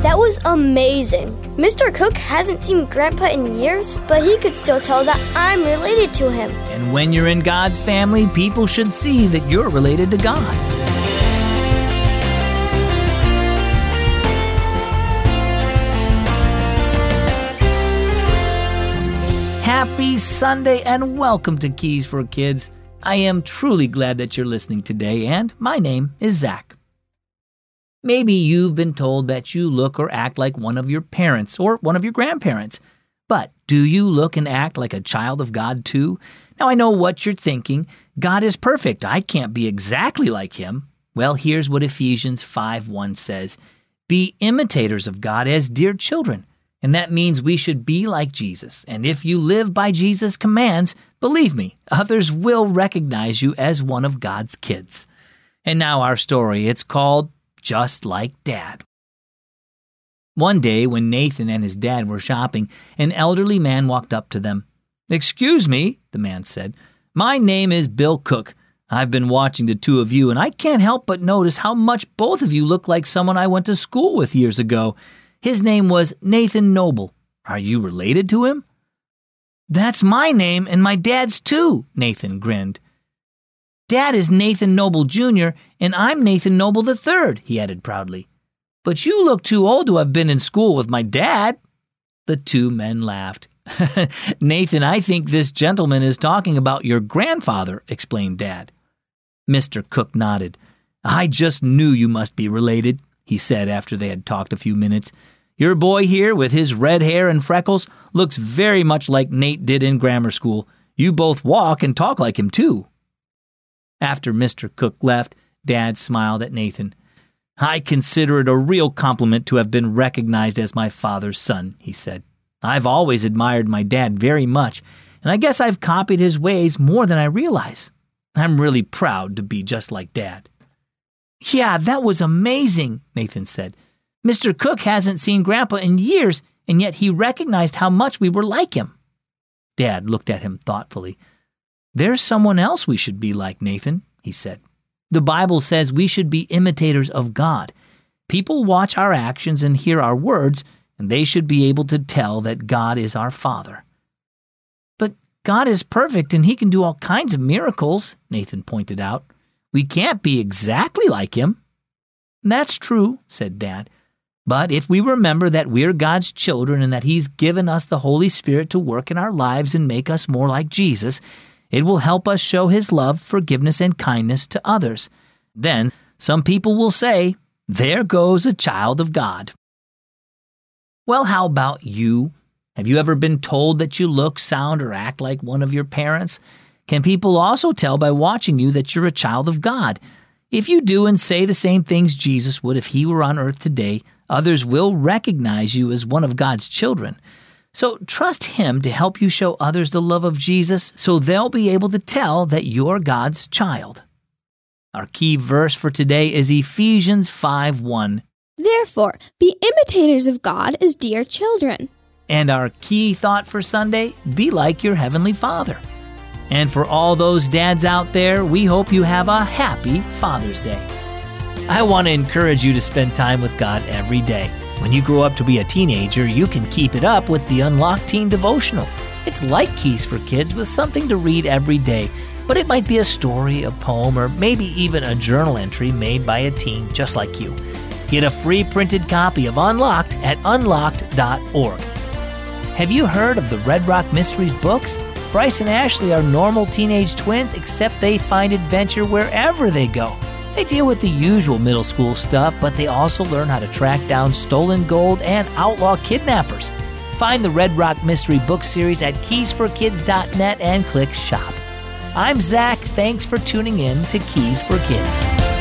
That was amazing. Mr. Cook hasn't seen Grandpa in years, but he could still tell that I'm related to him. And when you're in God's family, people should see that you're related to God. Happy Sunday and welcome to Keys for Kids. I am truly glad that you're listening today, and my name is Zach. Maybe you've been told that you look or act like one of your parents or one of your grandparents. But do you look and act like a child of God too? Now I know what you're thinking. God is perfect. I can't be exactly like him. Well, here's what Ephesians 5:1 says. Be imitators of God as dear children. And that means we should be like Jesus. And if you live by Jesus' commands, believe me, others will recognize you as one of God's kids. And now our story, it's called Just Like Dad. One day when Nathan and his dad were shopping, an elderly man walked up to them. "Excuse me," the man said. "My name is Bill Cook. I've been watching the two of you, and I can't help but notice how much both of you look like someone I went to school with years ago. His name was Nathan Noble. Are you related to him?" "That's my name and my dad's too," Nathan grinned. "Dad is Nathan Noble Jr., and I'm Nathan Noble III, he added proudly. "But you look too old to have been in school with my dad." The two men laughed. "Nathan, I think this gentleman is talking about your grandfather," explained Dad. Mr. Cook nodded. "I just knew you must be related," he said after they had talked a few minutes. "Your boy here, with his red hair and freckles, looks very much like Nate did in grammar school. You both walk and talk like him, too." After Mr. Cook left, Dad smiled at Nathan. "I consider it a real compliment to have been recognized as my father's son," he said. "I've always admired my dad very much, and I guess I've copied his ways more than I realize. I'm really proud to be just like Dad." "Yeah, that was amazing," Nathan said. "Mr. Cook hasn't seen Grandpa in years, and yet he recognized how much we were like him." Dad looked at him thoughtfully. "There's someone else we should be like, Nathan," he said. "The Bible says we should be imitators of God. People watch our actions and hear our words, and they should be able to tell that God is our Father." "But God is perfect, and he can do all kinds of miracles," Nathan pointed out. "We can't be exactly like him." "That's true," said Dad. "But if we remember that we're God's children and that he's given us the Holy Spirit to work in our lives and make us more like Jesus, it will help us show his love, forgiveness, and kindness to others. Then some people will say, 'There goes a child of God.'" Well, how about you? Have you ever been told that you look, sound, or act like one of your parents? Can people also tell by watching you that you're a child of God? If you do and say the same things Jesus would if he were on earth today, others will recognize you as one of God's children. So trust him to help you show others the love of Jesus so they'll be able to tell that you're God's child. Our key verse for today is Ephesians 5:1. Therefore, be imitators of God as dear children. And our key thought for Sunday, be like your Heavenly Father. And for all those dads out there, we hope you have a happy Father's Day. I want to encourage you to spend time with God every day. When you grow up to be a teenager, you can keep it up with the Unlocked Teen Devotional. It's like Keys for Kids with something to read every day, but it might be a story, a poem, or maybe even a journal entry made by a teen just like you. Get a free printed copy of Unlocked at unlocked.org. Have you heard of the Red Rock Mysteries books? Bryce and Ashley are normal teenage twins, except they find adventure wherever they go. They deal with the usual middle school stuff, but they also learn how to track down stolen gold and outlaw kidnappers. Find the Red Rock Mystery Book Series at keysforkids.net and click Shop. I'm Zach. Thanks for tuning in to Keys for Kids.